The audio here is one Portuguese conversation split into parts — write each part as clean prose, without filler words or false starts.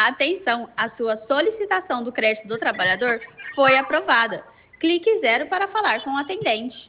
Atenção, a sua solicitação do crédito do trabalhador foi aprovada. Clique 0 para falar com o atendente.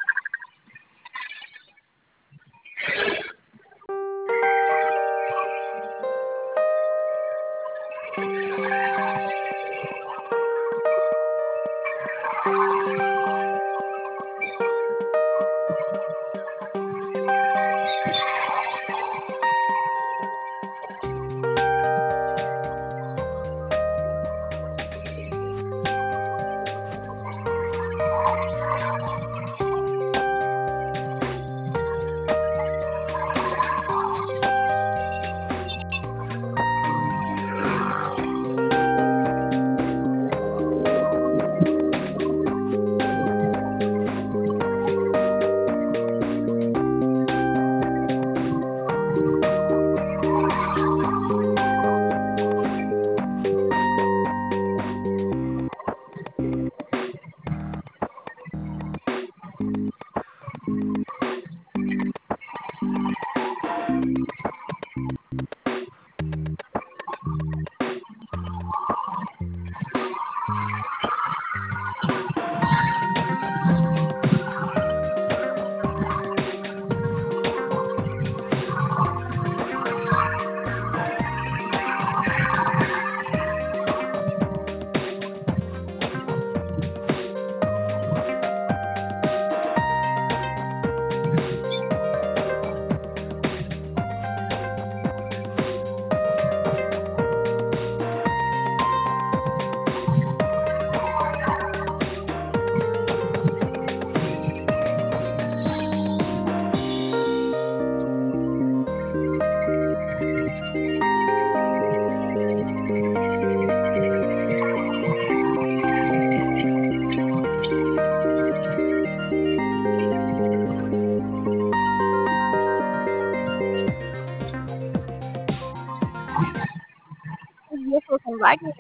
Wagner?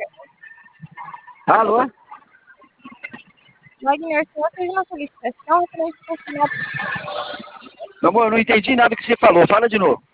Alô? Wagner, se você fez uma solicitação, você não está. Meu amor, eu não entendi nada que você falou. Fala de novo.